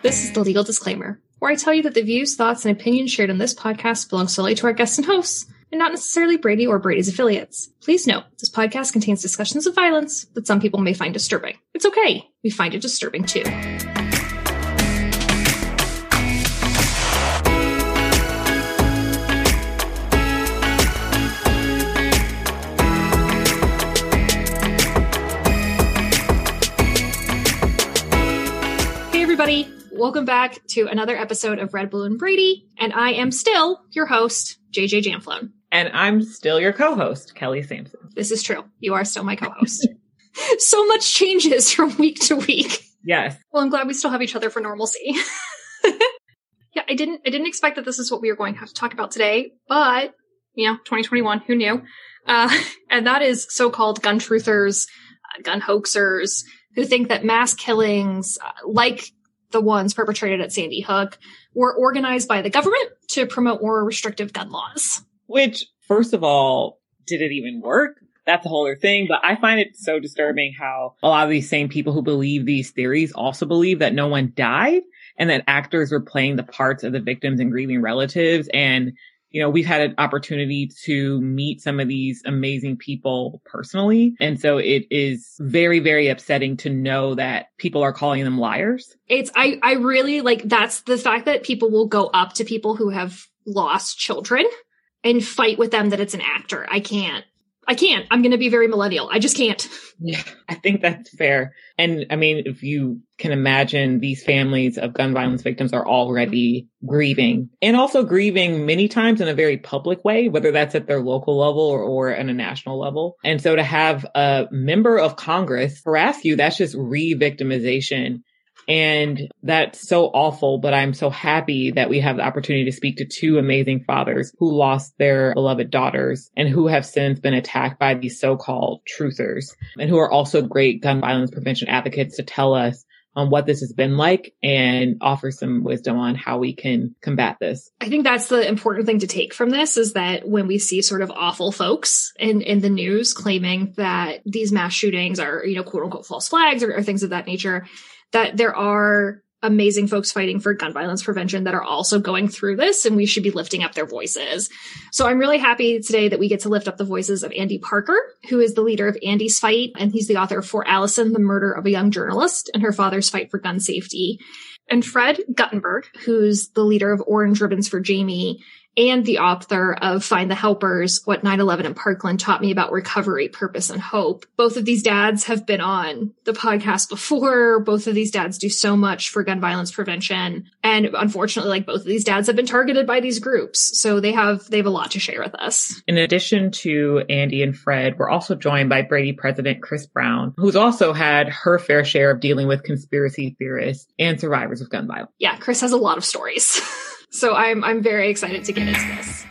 This is the legal disclaimer, where I tell you that the views, thoughts, and opinions shared in this podcast belong solely to our guests and hosts, and not necessarily Brady or Brady's affiliates. Please note, this podcast contains discussions of violence that some people may find disturbing. It's okay. We find it disturbing too. Hey everybody, welcome back to another episode of Red, Blue, and Brady, and I am still your host, JJ Jamflone. And I'm still your co-host, Kelly Sampson. This is true. You are still my co-host. So much changes from week to week. Yes. Well, I'm glad we still have each other for normalcy. Yeah, I didn't expect that this is what we were going to have to talk about today, but, 2021, who knew? And that is so-called gun truthers, gun hoaxers, who think that mass killings, like the ones perpetrated at Sandy Hook, were organized by the government to promote more restrictive gun laws. Which, first of all, did it even work? That's a whole other thing. But I find it so disturbing how a lot of these same people who believe these theories also believe that no one died and that actors were playing the parts of the victims and grieving relatives. And, we've had an opportunity to meet some of these amazing people personally. And so it is very, very upsetting to know that people are calling them liars. I really that's the fact that people will go up to people who have lost children and fight with them that it's an actor. I can't. I'm going to be very millennial. I just can't. Yeah, I think that's fair. And I mean, if you can imagine, these families of gun violence victims are already grieving, and also grieving many times in a very public way, whether that's at their local level or at a national level. And so to have a member of Congress harass you, that's just re-victimization. And that's so awful, but I'm so happy that we have the opportunity to speak to two amazing fathers who lost their beloved daughters and who have since been attacked by these so-called truthers, and who are also great gun violence prevention advocates to tell us what this has been like and offer some wisdom on how we can combat this. I think that's the important thing to take from this, is that when we see sort of awful folks in the news claiming that these mass shootings are, quote unquote false flags or things of that nature, that there are amazing folks fighting for gun violence prevention that are also going through this, and we should be lifting up their voices. So I'm really happy today that we get to lift up the voices of Andy Parker, who is the leader of Andy's Fight, and he's the author of For Allison, the Murder of a Young Journalist, and Her Father's Fight for Gun Safety. And Fred Guttenberg, who's the leader of Orange Ribbons for Jamie, and the author of Find the Helpers, What 9/11 in Parkland Taught Me About Recovery, Purpose, and Hope. Both of these dads have been on the podcast before. Both of these dads do so much for gun violence prevention. And unfortunately, both of these dads have been targeted by these groups. So they have a lot to share with us. In addition to Andy and Fred, we're also joined by Brady President Chris Brown, who's also had her fair share of dealing with conspiracy theorists and survivors of gun violence. Yeah, Chris has a lot of stories. So I'm very excited to get into this.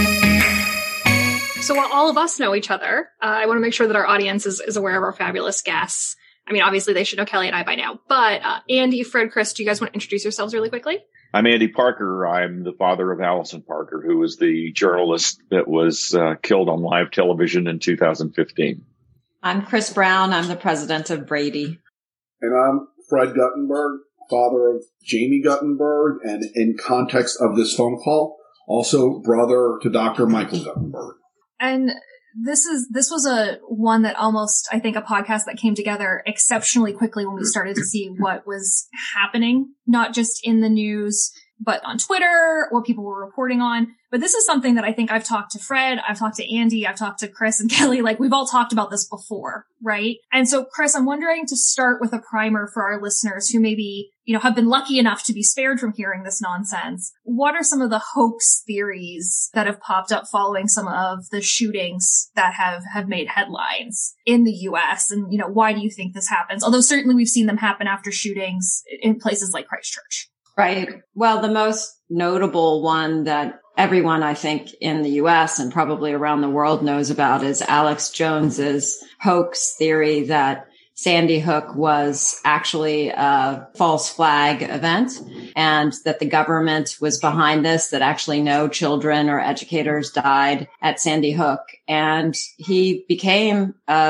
So while all of us know each other, I want to make sure that our audience is aware of our fabulous guests. I mean, obviously they should know Kelly and I by now, but Andy, Fred, Chris, do you guys want to introduce yourselves really quickly? I'm Andy Parker. I'm the father of Allison Parker, who was the journalist that was killed on live television in 2015. I'm Chris Brown. I'm the president of Brady. And I'm Fred Guttenberg, father of Jamie Guttenberg, and in context of this phone call, also brother to Dr. Michael Guttenberg. And this was a one that almost, I think, a podcast that came together exceptionally quickly when we started to see what was happening, not just in the news, but on Twitter, what people were reporting on. But this is something that I think I've talked to Fred, I've talked to Andy, I've talked to Chris and Kelly. We've all talked about this before, right? And so, Chris, I'm wondering to start with a primer for our listeners who maybe, have been lucky enough to be spared from hearing this nonsense. What are some of the hoax theories that have popped up following some of the shootings that have made headlines in the U.S.? And, why do you think this happens? Although certainly we've seen them happen after shootings in places like Christchurch. Right. Well, the most notable one that everyone, I think, in the U.S. and probably around the world knows about is Alex Jones's hoax theory that Sandy Hook was actually a false flag event and that the government was behind this, that actually no children or educators died at Sandy Hook. And he became a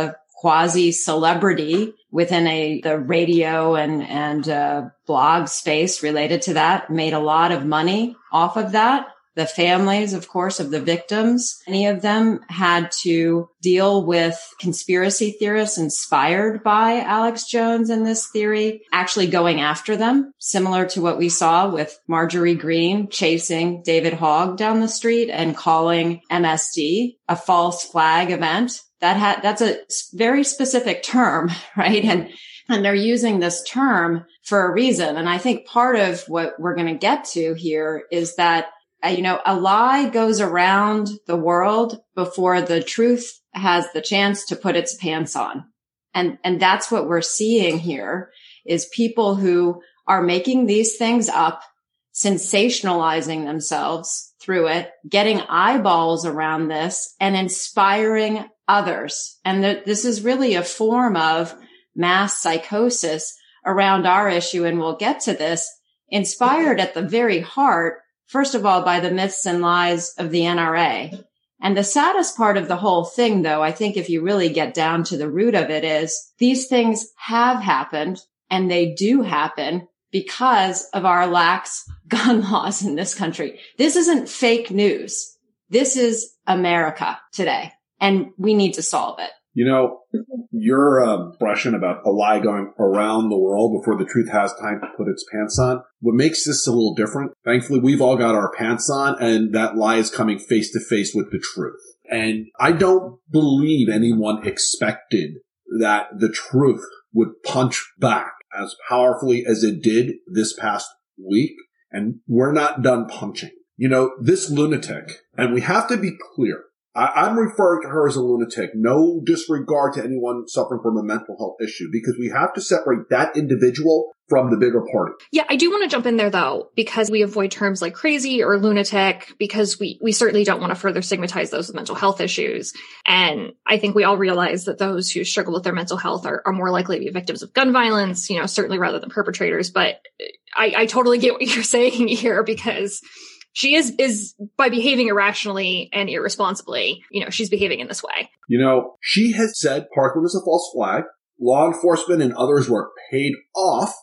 quasi celebrity within the radio and blog space related to that, made a lot of money off of that. The families, of course, of the victims, many of them had to deal with conspiracy theorists inspired by Alex Jones and this theory, actually going after them, similar to what we saw with Marjorie Greene chasing David Hogg down the street and calling MSD a false flag event. That's a very specific term, right? And they're using this term for a reason. And I think part of what we're going to get to here is that a lie goes around the world before the truth has the chance to put its pants on. And that's what we're seeing here is people who are making these things up, sensationalizing themselves through it, getting eyeballs around this and inspiring others. And this is really a form of mass psychosis around our issue. And we'll get to this, inspired at the very heart, first of all, by the myths and lies of the NRA. And the saddest part of the whole thing, though, I think if you really get down to the root of it, is these things have happened and they do happen because of our lax gun laws in this country. This isn't fake news. This is America today, and we need to solve it. Your expression about a lie going around the world before the truth has time to put its pants on, what makes this a little different, thankfully, we've all got our pants on, and that lie is coming face to face with the truth. And I don't believe anyone expected that the truth would punch back as powerfully as it did this past week. And we're not done punching. This lunatic, and we have to be clear, I'm referring to her as a lunatic, no disregard to anyone suffering from a mental health issue, because we have to separate that individual from the bigger party. Yeah, I do want to jump in there, though, because we avoid terms like crazy or lunatic, because we certainly don't want to further stigmatize those with mental health issues. And I think we all realize that those who struggle with their mental health are more likely to be victims of gun violence, certainly rather than perpetrators. But I totally get what you're saying here, because she is by behaving irrationally and irresponsibly, she's behaving in this way. She has said Parkland is a false flag. Law enforcement and others were paid off,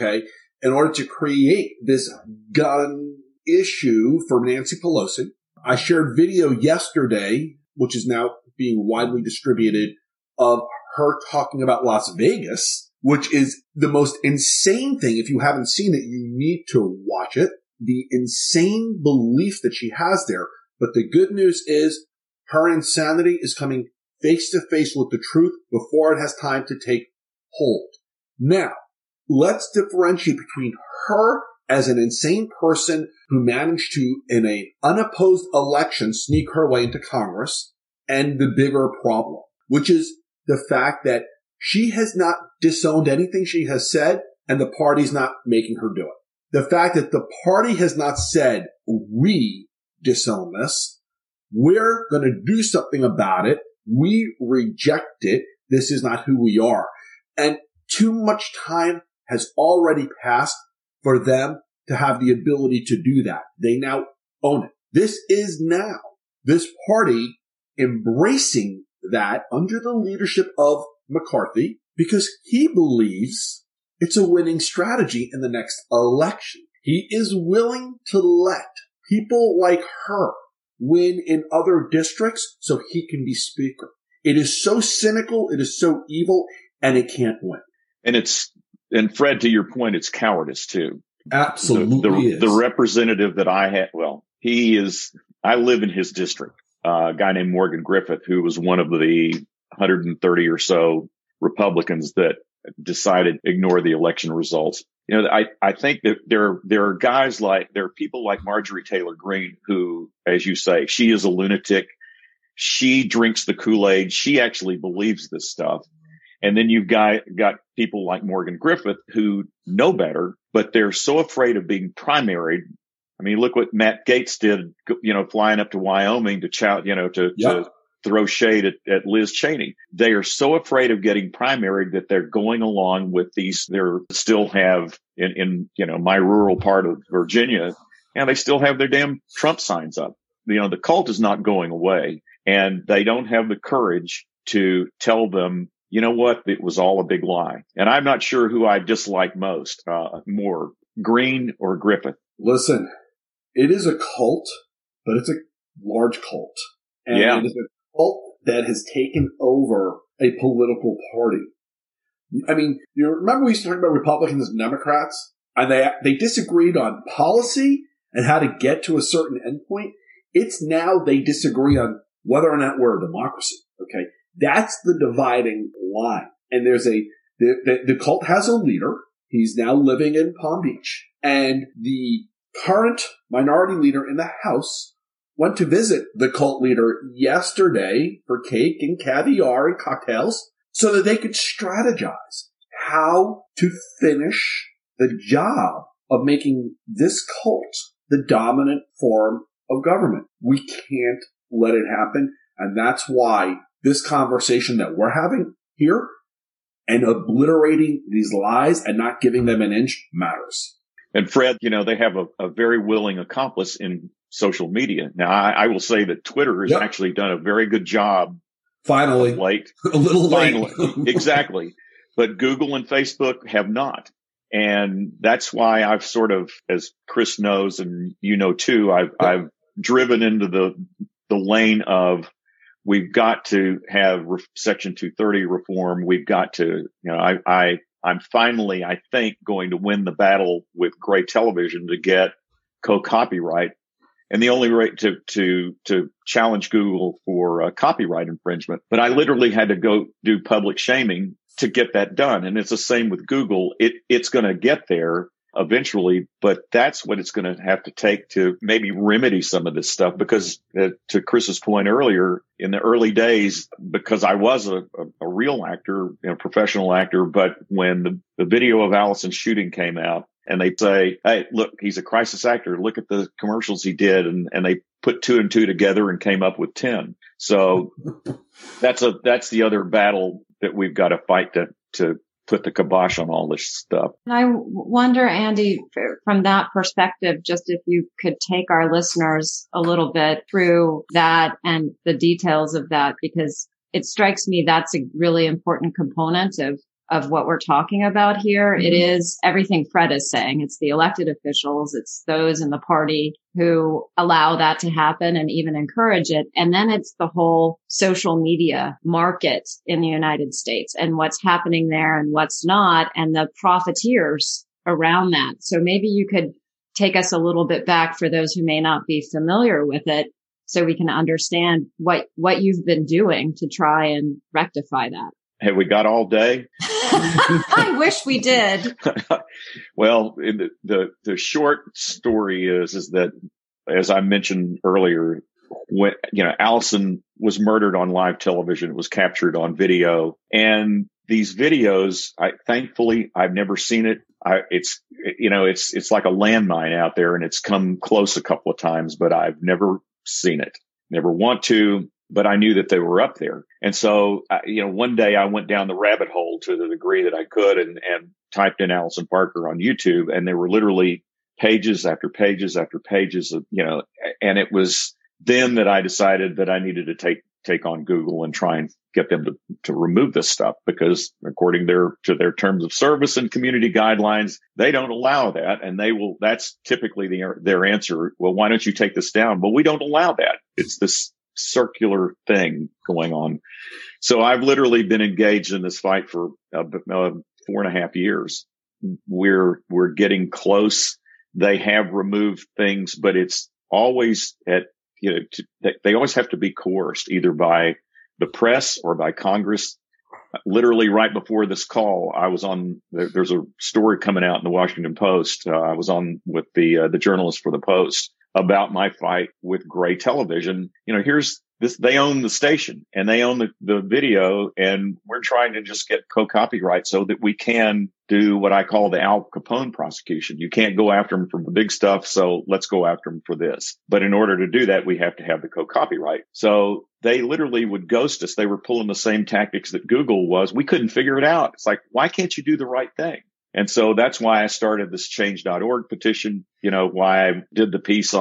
in order to create this gun issue for Nancy Pelosi. I shared video yesterday, which is now being widely distributed, of her talking about Las Vegas, which is the most insane thing. If you haven't seen it, you need to watch it. The insane belief that she has there. But the good news is her insanity is coming face to face with the truth before it has time to take hold. Now, let's differentiate between her as an insane person who managed to, in an unopposed election, sneak her way into Congress, and the bigger problem, which is the fact that she has not disowned anything she has said, and the party's not making her do it. The fact that the party has not said, we disown this, we're going to do something about it, we reject it, this is not who we are. And too much time has already passed for them to have the ability to do that. They now own it. This is now this party embracing that under the leadership of McCarthy, because he believes it's a winning strategy in the next election. He is willing to let people like her win in other districts so he can be speaker. It is so cynical, it is so evil, and it can't win. And Fred, to your point, it's cowardice too. Absolutely. The representative that I had, I live in his district, a guy named Morgan Griffith, who was one of the 130 or so Republicans that decided to ignore the election results. I think that there are people like Marjorie Taylor Greene who, as you say, she is a lunatic. She drinks the Kool-Aid. She actually believes this stuff. And then you've got people like Morgan Griffith who know better, but they're so afraid of being primaried. I mean, look what Matt Gaetz did, flying up to Wyoming to throw shade at Liz Cheney. They are so afraid of getting primaried that they're going along with these. They still have in my rural part of Virginia, and they still have their damn Trump signs up. The cult is not going away, and they don't have the courage to tell them, you know what? It was all a big lie. And I'm not sure who I dislike most, more, Green or Griffith. Listen, it is a cult, but it's a large cult. And it is a cult that has taken over a political party. I mean, you remember we used to talk about Republicans and Democrats, and they disagreed on policy and how to get to a certain endpoint. It's now they disagree on whether or not we're a democracy. Okay, that's the dividing line. And there's the cult has a leader. He's now living in Palm Beach, and the current minority leader in the House went to visit the cult leader yesterday for cake and caviar and cocktails so that they could strategize how to finish the job of making this cult the dominant form of government. We can't let it happen. And that's why this conversation that we're having here and obliterating these lies and not giving them an inch matters. And Fred, they have a very willing accomplice in social media. Now, I will say that Twitter has actually done a very good job. Finally. Late. A little late. Finally. Exactly. But Google and Facebook have not. And that's why I've sort of, as Chris knows, and you know too, I've driven into the lane of we've got to have Section 230 reform. We've got to, I'm finally, I think, going to win the battle with Gray Television to get co-copyright. And the only way to challenge Google for copyright infringement. But I literally had to go do public shaming to get that done. And it's the same with Google. It's going to get there eventually, but that's what it's going to have to take to maybe remedy some of this stuff. Because to Chris's point earlier, in the early days, because I was a real actor, professional actor, but when the video of Allison's shooting came out, and they say, hey, look, he's a crisis actor. Look at the commercials he did. And they put 2 and 2 together and came up with 10. So that's the other battle that we've got to fight to put the kibosh on all this stuff. And I wonder, Andy, from that perspective, just if you could take our listeners a little bit through that and the details of that, because it strikes me that's a really important component of what we're talking about here. Mm-hmm. It is everything Fred is saying. It's the elected officials. It's those in the party who allow that to happen and even encourage it. And then it's the whole social media market in the United States and what's happening there and what's not, and the profiteers around that. So maybe you could take us a little bit back for those who may not be familiar with it, so we can understand what you've been doing to try and rectify that. Have we got all day? I wish we did. Well, the short story is that, as I mentioned earlier, when, Allison was murdered on live television, it was captured on video. And these videos, thankfully, I've never seen it. It's like a landmine out there, and it's come close a couple of times, but I've never seen it. Never want to. But I knew that they were up there. And so, one day I went down the rabbit hole to the degree that I could and typed in Allison Parker on YouTube. And there were literally pages after pages after pages of, and it was then that I decided that I needed to take on Google and try and get them to remove this stuff, because according to their terms of service and community guidelines, they don't allow that. And that's typically their answer. Well, why don't you take this down? Well, we don't allow that. It's this circular thing going on. So I've literally been engaged in this fight for 4.5 years. We're getting close. They have removed things, but it's always they always have to be coerced either by the press or by Congress. Literally right before this call, I was on, there's a story coming out in the Washington Post. I was on with the journalist for the Post about my fight with Gray Television. Here's this, they own the station and they own the video, and we're trying to just get co-copyright so that we can do what I call the Al Capone prosecution. You can't go after them for the big stuff, so let's go after them for this. But in order to do that, we have to have the co-copyright. So they literally would ghost us. They were pulling the same tactics that Google was. We couldn't figure it out. It's like, why can't you do the right thing? And so that's why I started this change.org petition, why I did the piece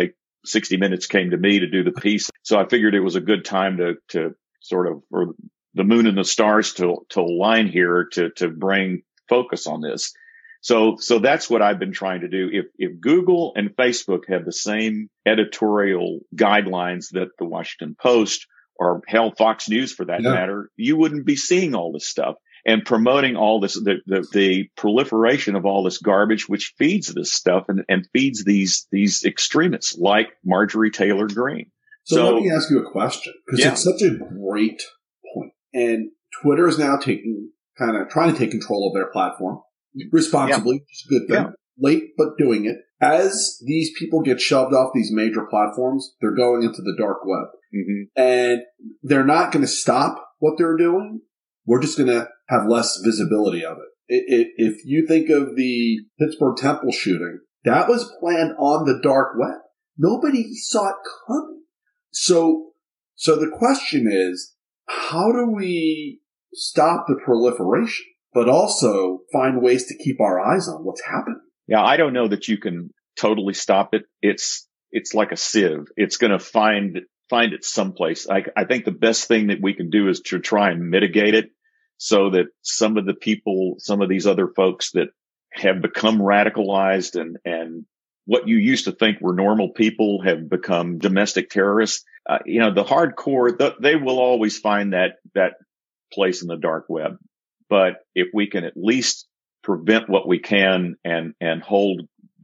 60 Minutes came to me to do the piece. So I figured it was a good time to sort of, or the moon and the stars to align here to bring focus on this. So that's what I've been trying to do. If Google and Facebook have the same editorial guidelines that the Washington Post or hell, Fox News for that matter, you wouldn't be seeing all this stuff and promoting all this, the proliferation of all this garbage, which feeds this stuff and feeds these extremists like Marjorie Taylor Greene. So let me ask you a question, because it's such a great point. And Twitter is now trying to take control of their platform responsibly, which is a good thing. Late, but doing it. As these people get shoved off these major platforms, they're going into the dark web. Mm-hmm. And they're not going to stop what they're doing. We're just going to have less visibility of it. If you think of the Pittsburgh Temple shooting, that was planned on the dark web. Nobody saw it coming. So the question is, how do we stop the proliferation, but also find ways to keep our eyes on what's happening? Yeah, I don't know that you can totally stop it. It's like a sieve. It's going to find it someplace. I think the best thing that we can do is to try and mitigate it so that some of these other folks that have become radicalized and what you used to think were normal people have become domestic terrorists. The hardcore, they will always find that place in the dark web. But if we can at least prevent what we can and hold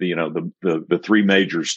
the three majors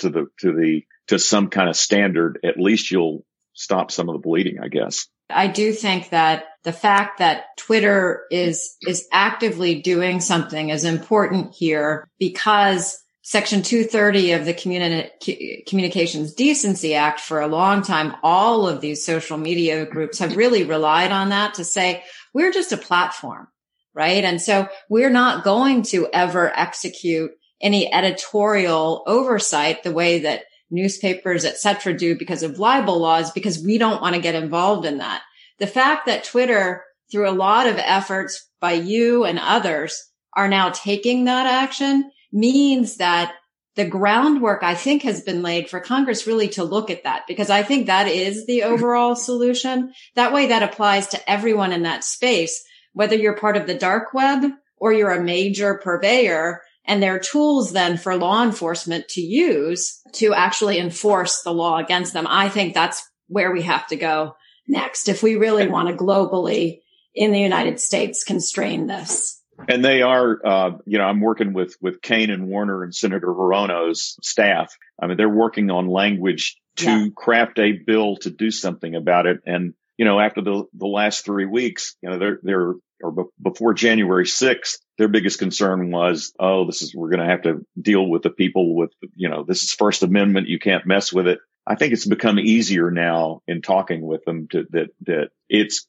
to some kind of standard, at least you'll stop some of the bleeding, I guess. I do think that the fact that Twitter is actively doing something is important here, because Section 230 of the Communications Decency Act, for a long time, all of these social media groups have really relied on that to say, we're just a platform, right? And so we're not going to ever execute any editorial oversight the way that newspapers, et cetera, do because of libel laws, because we don't want to get involved in that. The fact that Twitter, through a lot of efforts by you and others, are now taking that action means that the groundwork, I think, has been laid for Congress really to look at that, because I think that is the overall solution. That way that applies to everyone in that space, whether you're part of the dark web or you're a major purveyor. And there are tools then for law enforcement to use to actually enforce the law against them. I think that's where we have to go next if we really want to globally in the United States constrain this. And they are, I'm working with Kane and Warner and Senator Hirono's staff. I mean, they're working on language to craft a bill to do something about it. And, after the last 3 weeks, before January 6th, their biggest concern was, we're going to have to deal with the people with, this is First Amendment. You can't mess with it. I think it's become easier now in talking with them that it's,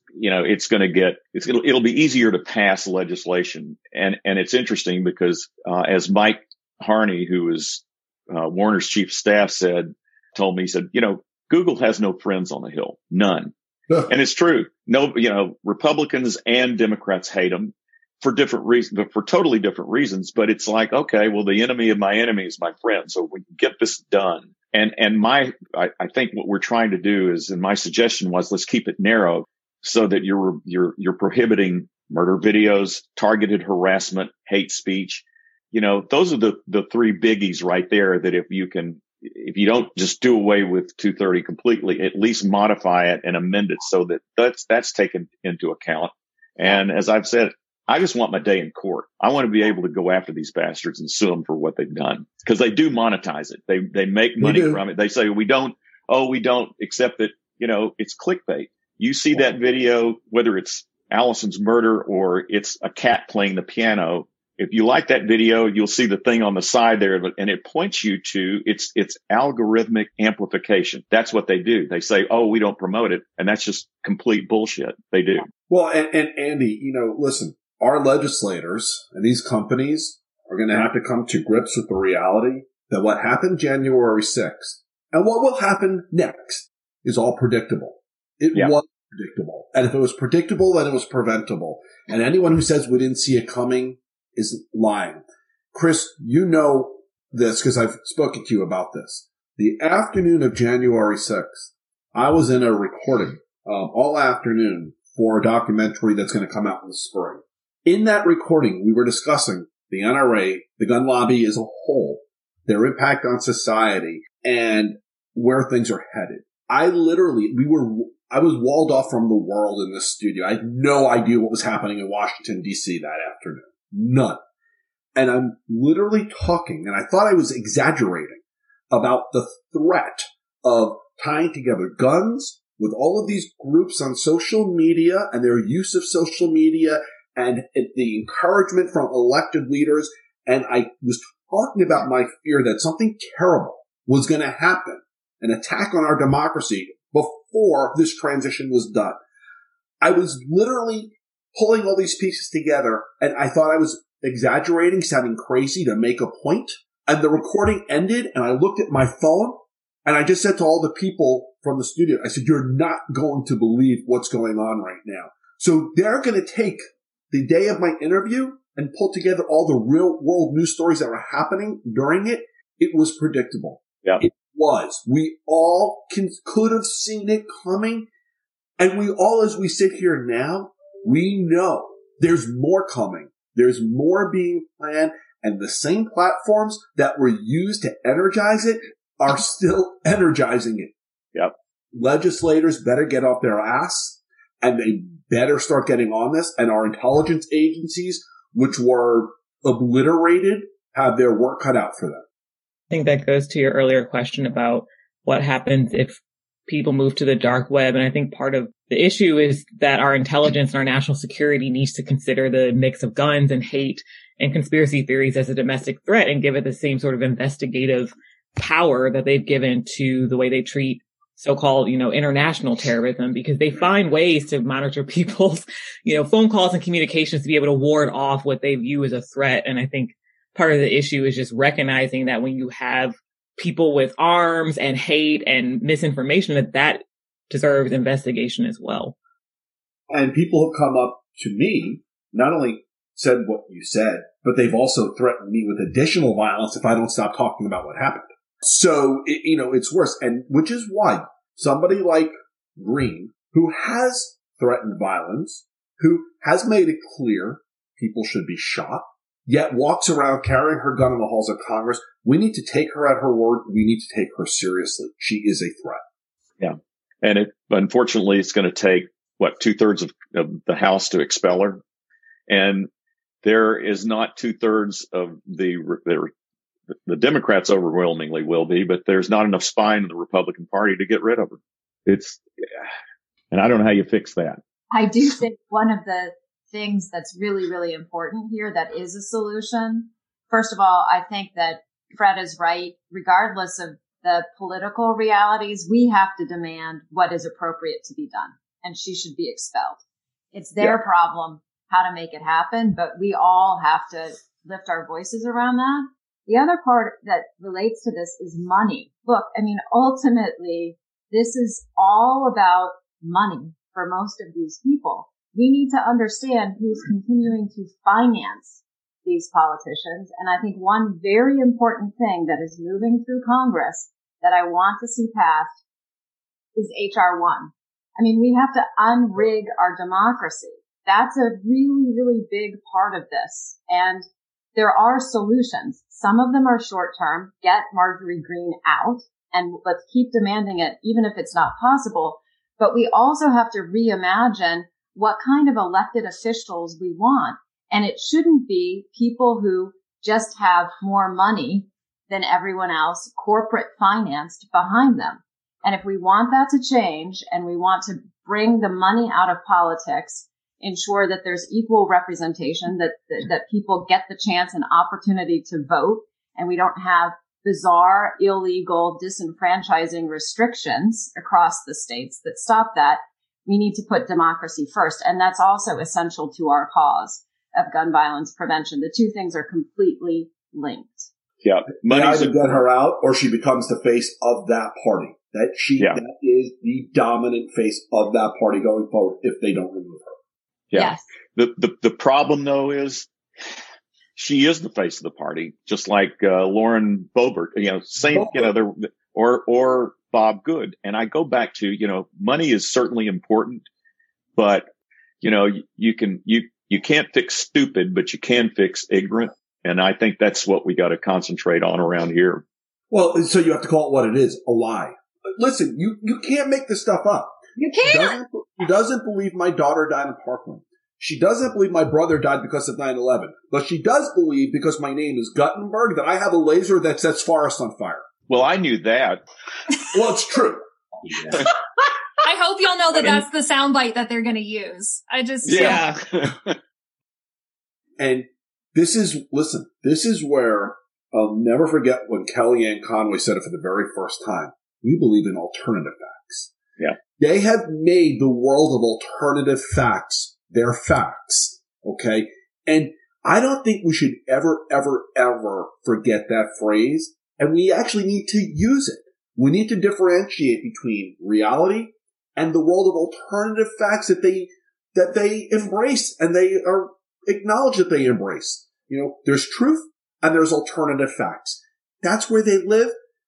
it'll be easier to pass legislation. And it's interesting because, as Mike Harney, who is, Warner's chief of staff told me, he said, Google has no friends on the Hill, none. And it's true. No, Republicans and Democrats hate them for different reasons, but for totally different reasons. But it's like, okay, well, the enemy of my enemy is my friend. So we can get this done. And I think what we're trying to do is, and my suggestion was, let's keep it narrow so that you're prohibiting murder videos, targeted harassment, hate speech. Those are the three biggies right there that if you don't just do away with 230 completely, at least modify it and amend it so that that's taken into account. And as I've said, I just want my day in court. I want to be able to go after these bastards and sue them for what they've done, because they do monetize it. They make money from it. They say, we don't accept that, it's clickbait. You see that video, whether it's Allison's murder or it's a cat playing the piano. If you like that video, you'll see the thing on the side there, and it points you to it's algorithmic amplification. That's what they do. They say, we don't promote it. And that's just complete bullshit. They do. Well, and Andy, listen, our legislators and these companies are going to have to come to grips with the reality that what happened January 6th and what will happen next is all predictable. It was predictable. And if it was predictable, then it was preventable. And anyone who says we didn't see it coming is lying. Chris, you know this because I've spoken to you about this. The afternoon of January 6th, I was in a recording all afternoon for a documentary that's going to come out in the spring. In that recording, we were discussing the NRA, the gun lobby as a whole, their impact on society, and where things are headed. I was walled off from the world in this studio. I had no idea what was happening in Washington, D.C. that afternoon. None. And I'm literally talking, and I thought I was exaggerating, about the threat of tying together guns with all of these groups on social media and their use of social media and the encouragement from elected leaders. And I was talking about my fear that something terrible was going to happen, an attack on our democracy before this transition was done. I was literally pulling all these pieces together, and I thought I was exaggerating, sounding crazy to make a point. And the recording ended, and I looked at my phone, and I just said to all the people from the studio, I said, you're not going to believe what's going on right now. So they're going to take the day of my interview and pull together all the real world news stories that were happening during it. It was predictable. Yeah. It was. We all could have seen it coming. And we all, as we sit here now, we know there's more coming. There's more being planned. And the same platforms that were used to energize it are still energizing it. Yep. Legislators better get off their ass, and they better start getting on this. And our intelligence agencies, which were obliterated, have their work cut out for them. I think that goes to your earlier question about what happens if people move to the dark web. And I think part of the issue is that our intelligence and our national security needs to consider the mix of guns and hate and conspiracy theories as a domestic threat and give it the same sort of investigative power that they've given to the way they treat so-called, international terrorism, because they find ways to monitor people's, phone calls and communications to be able to ward off what they view as a threat. And I think part of the issue is just recognizing that when you have people with arms and hate and misinformation, that deserves investigation as well. And people have come up to me, not only said what you said, but they've also threatened me with additional violence if I don't stop talking about what happened. So, it's worse. And which is why somebody like Greene, who has threatened violence, who has made it clear people should be shot, yet walks around carrying her gun in the halls of Congress, we need to take her at her word. We need to take her seriously. She is a threat. Yeah. And unfortunately, it's going to take, 2/3 of the House to expel her. And there is not 2/3 of the Democrats overwhelmingly will be, but there's not enough spine in the Republican Party to get rid of her. And I don't know how you fix that. I do think one of the things that's really, really important here that is a solution. First of all, I think that Fred is right. Regardless of the political realities, we have to demand what is appropriate to be done, and she should be expelled. It's their problem how to make it happen, but we all have to lift our voices around that. The other part that relates to this is money. Look, ultimately, this is all about money for most of these people. We need to understand who's continuing to finance these politicians. And I think one very important thing that is moving through Congress that I want to see passed is H.R. 1. We have to unrig our democracy. That's a really, really big part of this. And there are solutions. Some of them are short term. Get Marjorie Greene out and let's keep demanding it, even if it's not possible. But we also have to reimagine what kind of elected officials we want. And it shouldn't be people who just have more money than everyone else, corporate financed behind them. And if we want that to change and we want to bring the money out of politics, ensure that there's equal representation, that people get the chance and opportunity to vote, and we don't have bizarre, illegal, disenfranchising restrictions across the states that stop that, we need to put democracy first. And that's also essential to our cause of gun violence prevention. The two things are completely linked. Yeah. Money's either get her out or she becomes the face of that party. That is the dominant face of that party going forward if they don't remove her. Yeah. Yes. The problem though is she is the face of the party, just like Lauren Boebert, same, or Bob Good. And I go back to, money is certainly important, but you can't fix stupid, but you can fix ignorant. And I think that's what we got to concentrate on around here. Well, so you have to call it what it is, a lie. Listen, you can't make this stuff up. You can't. She doesn't believe my daughter died in Parkland. She doesn't believe my brother died because of 9/11. But she does believe, because my name is Guttenberg, that I have a laser that sets forests on fire. Well, I knew that. Well, it's true. I hope y'all know that that's the soundbite that they're going to use. Yeah. And this is where I'll never forget when Kellyanne Conway said it for the very first time. We believe in alternative facts. Yeah. They have made the world of alternative facts their facts. Okay. And I don't think we should ever, ever, ever forget that phrase. And we actually need to use it. We need to differentiate between reality and the world of alternative facts that they embrace and they are acknowledge that they embrace. There's truth and there's alternative facts. That's where they live.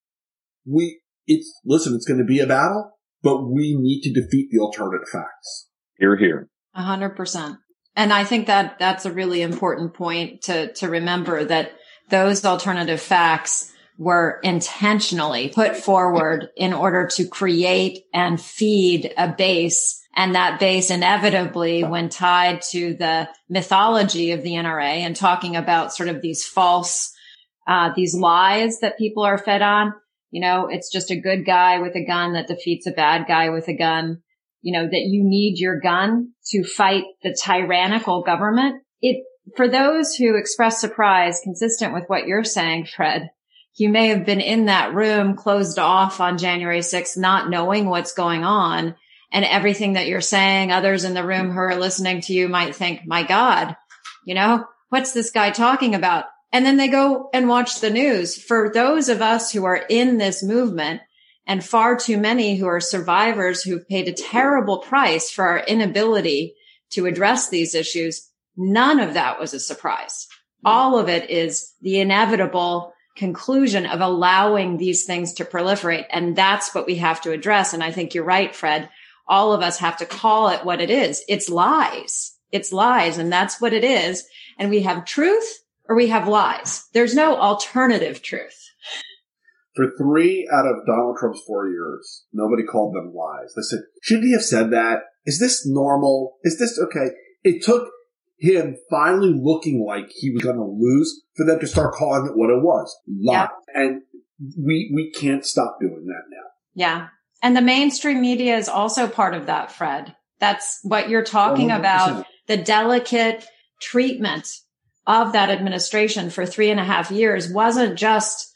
It's going to be a battle, but we need to defeat the alternative facts. Hear, hear. 100%. And I think that that's a really important point to remember, that those alternative facts were intentionally put forward in order to create and feed a base. And that base inevitably, when tied to the mythology of the NRA and talking about sort of these false, these lies that people are fed on, it's just a good guy with a gun that defeats a bad guy with a gun, that you need your gun to fight the tyrannical government. For those who express surprise, consistent with what you're saying, Fred, you may have been in that room closed off on January 6th, not knowing what's going on, and everything that you're saying, others in the room who are listening to you might think, my God, what's this guy talking about? And then they go and watch the news. For those of us who are in this movement, and far too many who are survivors who've paid a terrible price for our inability to address these issues, none of that was a surprise. All of it is the inevitable conclusion of allowing these things to proliferate. And that's what we have to address. And I think you're right, Fred. All of us have to call it what it is. It's lies. It's lies. And that's what it is. And we have truth or we have lies. There's no alternative truth. For 3 out of Donald Trump's 4 years, nobody called them lies. They said, should he have said that? Is this normal? Is this okay? It took him finally looking like he was going to lose for them to start calling it what it was. Lies. Yep. And we can't stop doing that now. Yeah. And the mainstream media is also part of that, Fred. That's what you're talking 100%. About. The delicate treatment of that administration for 3.5 years wasn't just,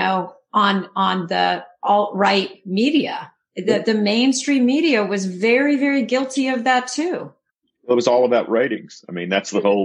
on the alt-right media. The mainstream media was very, very guilty of that too. It was all about ratings. I mean,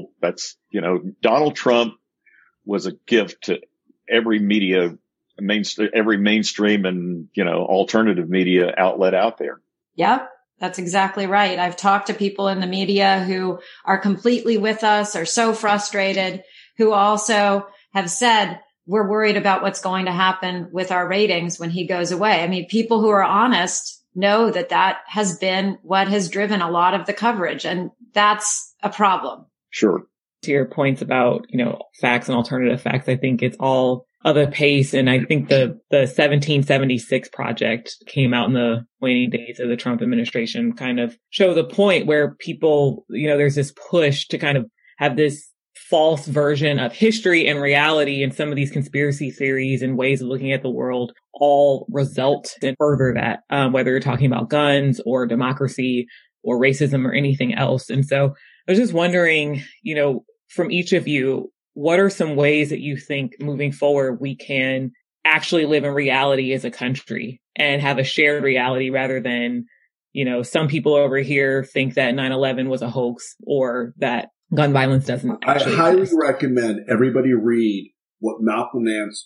Donald Trump was a gift to every media, every mainstream and, alternative media outlet out there. Yep. That's exactly right. I've talked to people in the media who are completely with us, are so frustrated, who also have said, we're worried about what's going to happen with our ratings when he goes away. I mean, people who are honest know that has been what has driven a lot of the coverage, and that's a problem. Sure. To your points about, facts and alternative facts, I think it's all of a pace. And I think the 1776 project came out in the waning days of the Trump administration, kind of shows a point where people, there's this push to kind of have this false version of history and reality, and some of these conspiracy theories and ways of looking at the world all result in further that, whether you're talking about guns or democracy or racism or anything else. And so I was just wondering, from each of you, what are some ways that you think moving forward we can actually live in reality as a country and have a shared reality rather than, some people over here think that 9/11 was a hoax or that gun violence doesn't actually I highly exist. recommend everybody read what Malcolm Nance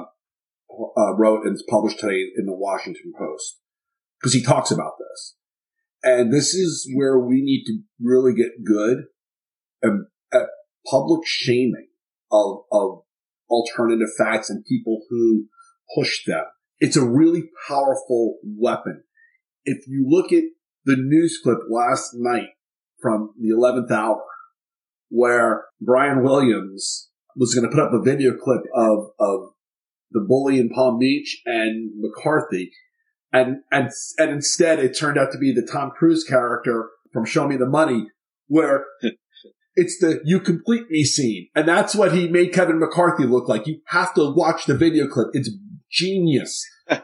wrote and is published today in the Washington Post, because he talks about this. And this is where we need to really get good at public shaming of alternative facts and people who push them. It's a really powerful weapon. If you look at the news clip last night from the 11th hour where Brian Williams was going to put up a video clip of the bully in Palm Beach and McCarthy. And instead it turned out to be the Tom Cruise character from Show Me the Money, where it's the "you complete me" scene. And that's what he made Kevin McCarthy look like. You have to watch the video clip. It's genius.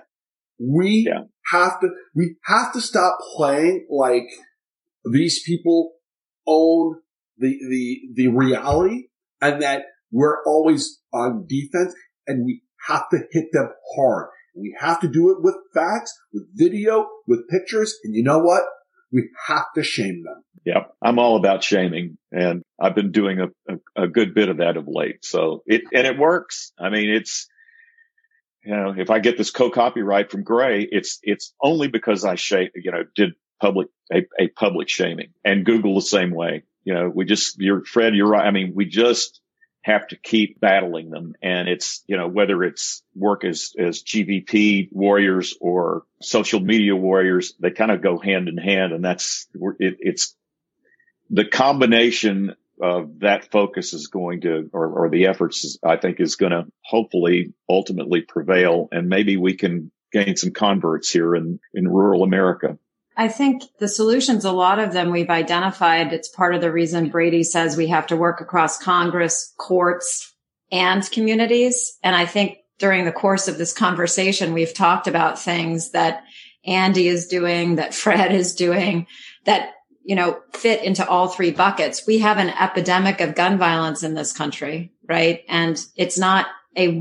We have to stop playing like these people own the reality and that we're always on defense, and we have to hit them hard. We have to do it with facts, with video, with pictures. And you know what? We have to shame them. Yep. I'm all about shaming, and I've been doing a good bit of that of late. So it works. I mean, it's, if I get this co-copyright from Gray, it's only because I did a public shaming, and Google the same way. Fred, you're right. I mean, we just have to keep battling them. And it's, whether it's work as GVP warriors or social media warriors, they kind of go hand in hand. And it's the combination of that focus is going to, or the efforts, I think, is going to hopefully ultimately prevail. And maybe we can gain some converts here in rural America. I think the solutions, a lot of them we've identified. It's part of the reason Brady says we have to work across Congress, courts, and communities. And I think during the course of this conversation, we've talked about things that Andy is doing, that Fred is doing, that, fit into all three buckets. We have an epidemic of gun violence in this country, right? And it's not any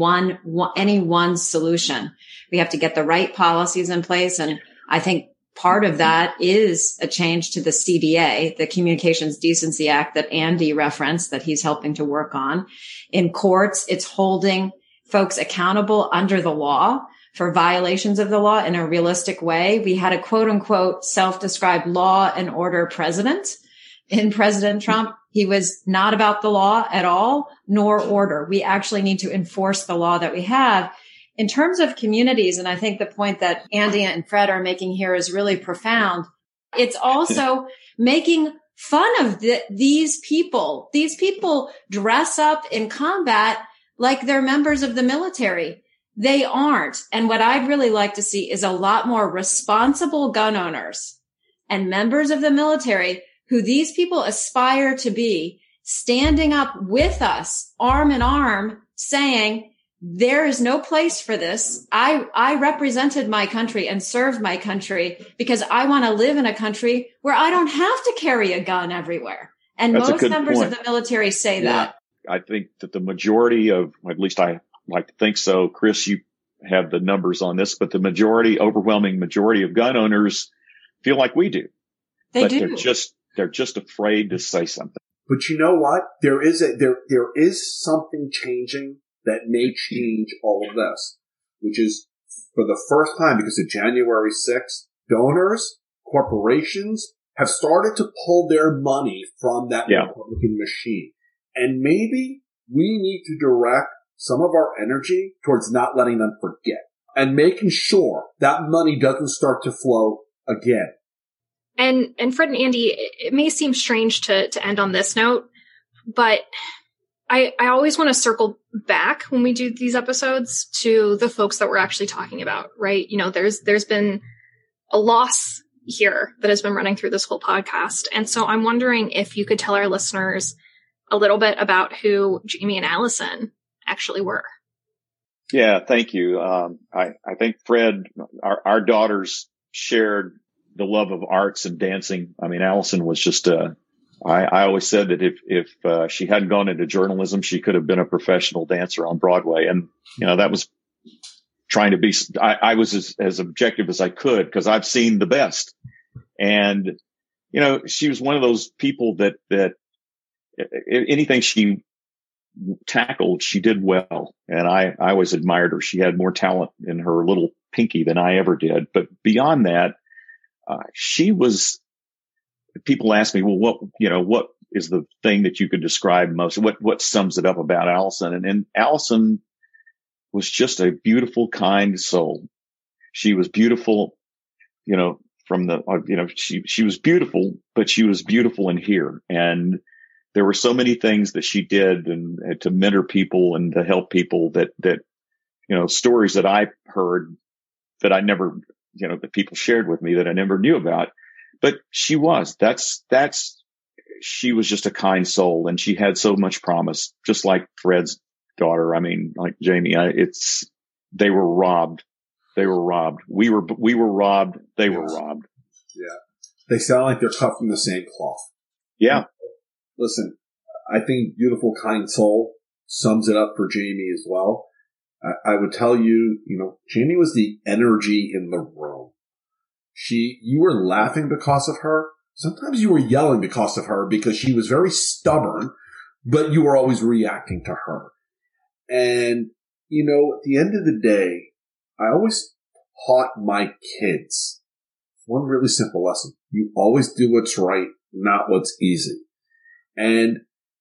one solution. We have to get the right policies in place. And I think part of that is a change to the CDA, the Communications Decency Act that Andy referenced, that he's helping to work on. In courts, it's holding folks accountable under the law for violations of the law in a realistic way. We had a quote unquote self-described law and order president in President Trump. He was not about the law at all, nor order. We actually need to enforce the law that we have. In terms of communities, and I think the point that Andy and Fred are making here is really profound. It's also making fun of these people. These people dress up in combat like they're members of the military. They aren't. And what I'd really like to see is a lot more responsible gun owners and members of the military who these people aspire to be, standing up with us, arm in arm, saying, there is no place for this. I represented my country and served my country because I want to live in a country where I don't have to carry a gun everywhere. And most members of the military say that. I think that the majority of, at least I like to think so, Chris, you have the numbers on this, but the overwhelming majority of gun owners feel like we do. They do. They're just afraid to say something. But you know what? There is something changing that may change all of this, which is for the first time, because of January 6th, donors, corporations have started to pull their money from that Republican machine. And maybe we need to direct some of our energy towards not letting them forget and making sure that money doesn't start to flow again. And Fred and Andy, it may seem strange to end on this note, but I always want to circle back when we do these episodes to the folks that we're actually talking about, right? There's been a loss here that has been running through this whole podcast. And so I'm wondering if you could tell our listeners a little bit about who Jamie and Allison actually were. Yeah, thank you. I think Fred, our daughters shared the love of arts and dancing. I mean, Allison was just I always said that if she hadn't gone into journalism, she could have been a professional dancer on Broadway. And, that was trying to be, I was as objective as I could because I've seen the best. And, she was one of those people that anything she tackled, she did well. And I always admired her. She had more talent in her little pinky than I ever did. But beyond that, she was, people ask me, well, what is the thing that you could describe most? What sums it up about Allison? And Allison was just a beautiful, kind soul. She was beautiful, from the, she was beautiful, but she was beautiful in here. And there were so many things that she did and to mentor people and to help people that, stories that I heard that I never, that people shared with me that I never knew about. But she was, she was just a kind soul, and she had so much promise, just like Fred's daughter. I mean, like Jamie, they were robbed. They were robbed. We were robbed. They were robbed. Yeah. They sound like they're cut from the same cloth. Yeah. Listen, I think beautiful, kind soul sums it up for Jamie as well. I would tell you, Jamie was the energy in the room. You were laughing because of her. Sometimes you were yelling because of her because she was very stubborn, but you were always reacting to her. And, at the end of the day, I always taught my kids one really simple lesson. You always do what's right, not what's easy. And,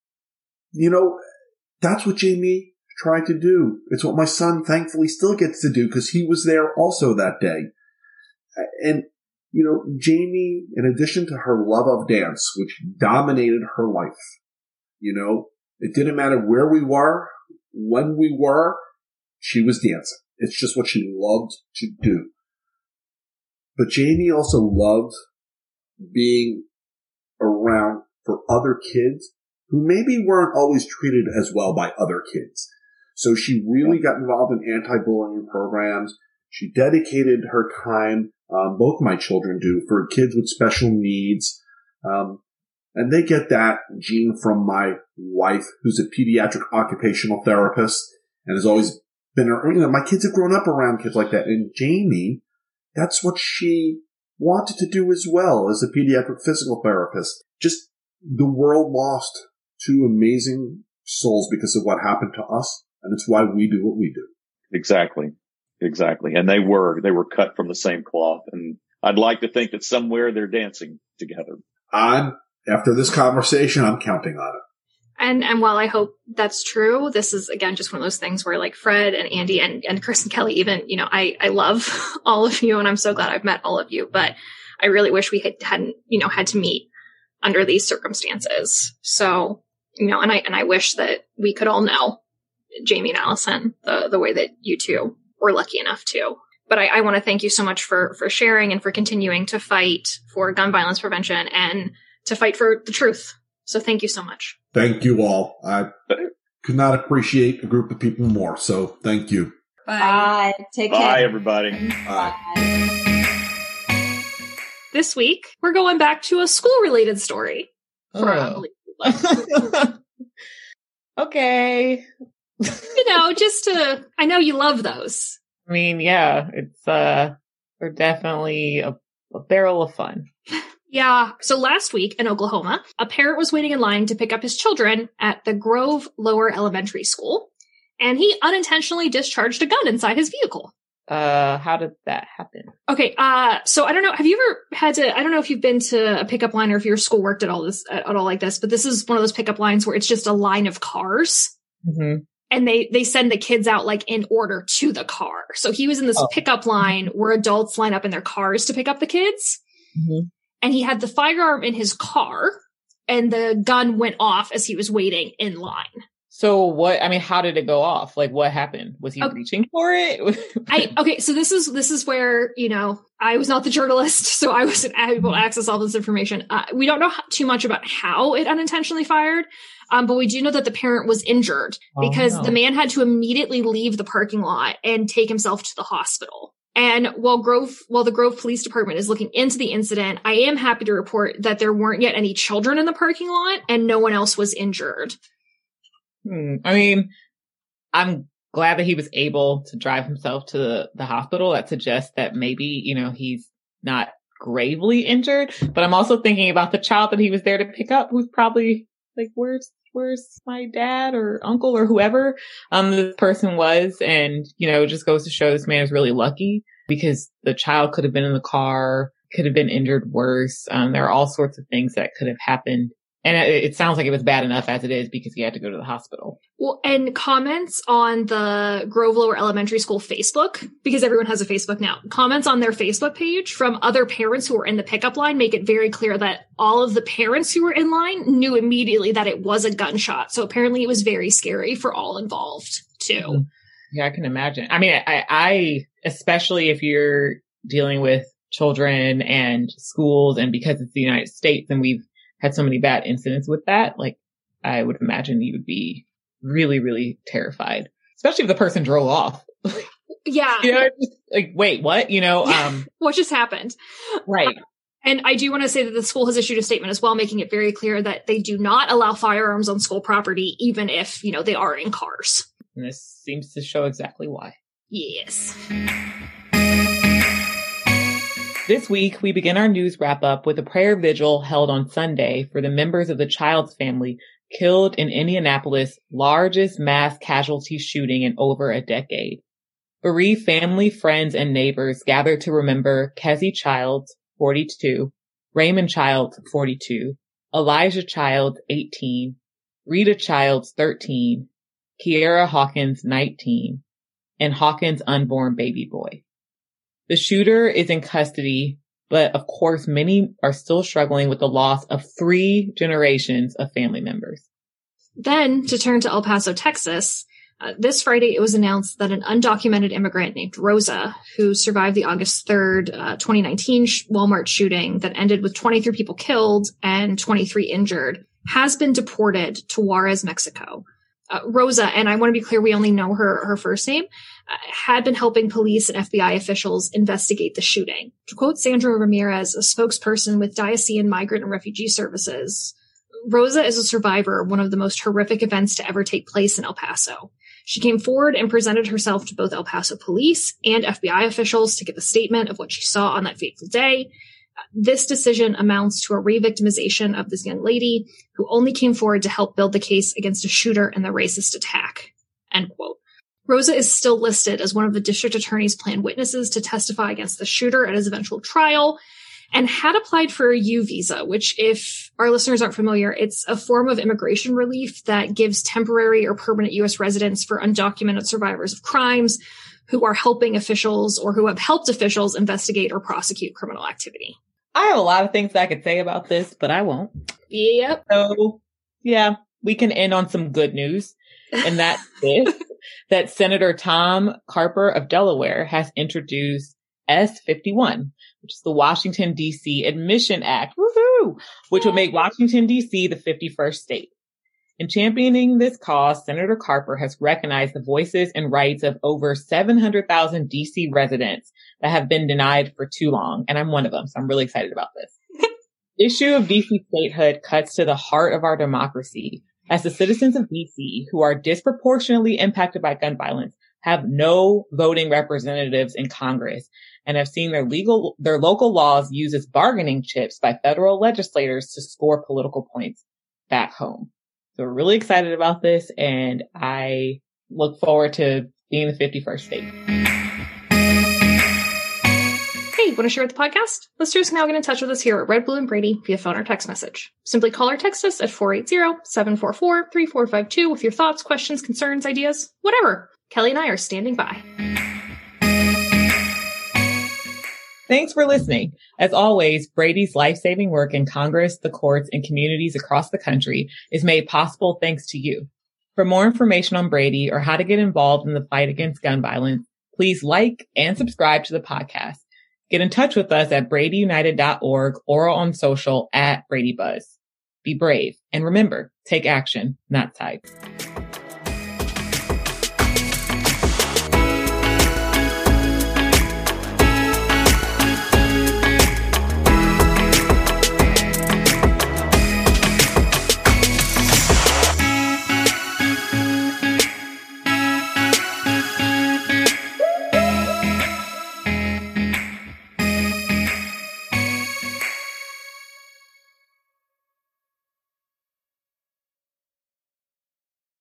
that's what Jamie tried to do. It's what my son thankfully still gets to do because he was there also that day. And, Jamie, in addition to her love of dance, which dominated her life, it didn't matter where we were, when we were, she was dancing. It's just what she loved to do. But Jamie also loved being around for other kids who maybe weren't always treated as well by other kids. So she really got involved in anti-bullying programs. She dedicated her time, both my children do, for kids with special needs. And they get that gene from my wife, who's a pediatric occupational therapist and has always been, my kids have grown up around kids like that. And Jamie, that's what she wanted to do as well as a pediatric physical therapist. Just the world lost two amazing souls because of what happened to us. And it's why we do what we do. Exactly. And they were cut from the same cloth. And I'd like to think that somewhere they're dancing together. After this conversation, I'm counting on it. And while I hope that's true, this is, again, just one of those things where like Fred and Andy and Chris and Kelly even, I love all of you and I'm so glad I've met all of you, but I really wish we hadn't, had to meet under these circumstances. So, and I wish that we could all know Jamie and Allison the way that you two were lucky enough to. But I want to thank you so much for sharing and for continuing to fight for gun violence prevention and to fight for the truth. So thank you so much. Thank you all. I could not appreciate a group of people more. So thank you. Bye. Take care. Bye, everybody. Bye. This week, we're going back to a school-related story. Okay. I know you love those. I mean, yeah, they're definitely a barrel of fun. Yeah. So last week in Oklahoma, a parent was waiting in line to pick up his children at the Grove Lower Elementary School, and he unintentionally discharged a gun inside his vehicle. How did that happen? Okay. So I don't know. Have you ever I don't know if you've been to a pickup line or if your school worked at all like this, but this is one of those pickup lines where it's just a line of cars. Mm-hmm. And they send the kids out like in order to the car. So he was in this pickup line where adults line up in their cars to pick up the kids. Mm-hmm. And he had the firearm in his car and the gun went off as he was waiting in line. So how did it go off? Like what happened? Was he reaching for it? So this is where, I was not the journalist, so I wasn't able to access all this information. We don't know too much about how it unintentionally fired. But we do know that the parent was injured because the man had to immediately leave the parking lot and take himself to the hospital. And while the Grove Police Department is looking into the incident, I am happy to report that there weren't yet any children in the parking lot and no one else was injured. I mean, I'm glad that he was able to drive himself to the hospital. That suggests that maybe, he's not gravely injured. But I'm also thinking about the child that he was there to pick up, who's probably like, where's my dad or uncle or whoever this person was. And, it just goes to show this man is really lucky because the child could have been in the car, could have been injured worse. There are all sorts of things that could have happened And it sounds like it was bad enough as it is because he had to go to the hospital. Well, and comments on the Grove Lower Elementary School Facebook, because everyone has a Facebook now, comments on their Facebook page from other parents who were in the pickup line make it very clear that all of the parents who were in line knew immediately that it was a gunshot. So apparently it was very scary for all involved too. Mm-hmm. Yeah, I can imagine. I mean, I especially if you're dealing with children and schools, and because it's the United States and we've had so many bad incidents with that, like, I would imagine you would be really, really terrified, especially if the person drove off. Yeah. You know, like, wait, what? You know, what just happened? Right. And I do want to say that the school has issued a statement as well, making it very clear that they do not allow firearms on school property, even if, you know, they are in cars. And this seems to show exactly why. Yes. This week, we begin our news wrap-up with a prayer vigil held on Sunday for the members of the Childs family killed in Indianapolis' largest mass casualty shooting in over a decade. Bereaved family, friends, and neighbors gathered to remember Kezzie Childs, 42, Raymond Childs, 42, Elijah Childs, 18, Rita Childs, 13, Kiera Hawkins, 19, and Hawkins' unborn baby boy. The shooter is in custody, but of course, many are still struggling with the loss of 3 generations of family members. Then, to turn to El Paso, Texas, this Friday it was announced that an undocumented immigrant named Rosa, who survived the August 3rd, 2019 Walmart shooting that ended with 23 people killed and 23 injured, has been deported to Juarez, Mexico. Rosa, and I want to be clear, we only know her first name, had been helping police and FBI officials investigate the shooting. To quote Sandra Ramirez, a spokesperson with Diocesan Migrant and Refugee Services, Rosa is a survivor of one of the most horrific events to ever take place in El Paso. She came forward and presented herself to both El Paso police and FBI officials to give a statement of what she saw on that fateful day. This decision amounts to a re-victimization of this young lady who only came forward to help build the case against a shooter and the racist attack. End quote. Rosa is still listed as one of the district attorney's planned witnesses to testify against the shooter at his eventual trial, and had applied for a U visa, which, if our listeners aren't familiar, it's a form of immigration relief that gives temporary or permanent U.S. residence for undocumented survivors of crimes who are helping officials or who have helped officials investigate or prosecute criminal activity. I have a lot of things I could say about this, but I won't. Yep. So, yeah, we can end on some good news. And that's this, that Senator Tom Carper of Delaware has introduced S51, which is the Washington, D.C. Admission Act, woohoo, which would make Washington, D.C. the 51st state. In championing this cause, Senator Carper has recognized the voices and rights of over 700,000 D.C. residents that have been denied for too long. And I'm one of them, so I'm really excited about this. The issue of D.C. statehood cuts to the heart of our democracy, as the citizens of D.C., who are disproportionately impacted by gun violence, have no voting representatives in Congress and have seen their local laws used as bargaining chips by federal legislators to score political points back home. So we're really excited about this, and I look forward to being the 51st state. Hey, want to share with the podcast? Listeners can now get in touch with us here at Red, Blue, and Brady via phone or text message. Simply call or text us at 480-744-3452 with your thoughts, questions, concerns, ideas, whatever. Kelly and I are standing by. Thanks for listening. As always, Brady's life-saving work in Congress, the courts, and communities across the country is made possible thanks to you. For more information on Brady or how to get involved in the fight against gun violence, please like and subscribe to the podcast. Get in touch with us at bradyunited.org or on social at BradyBuzz. Be brave. And remember, take action, not sides.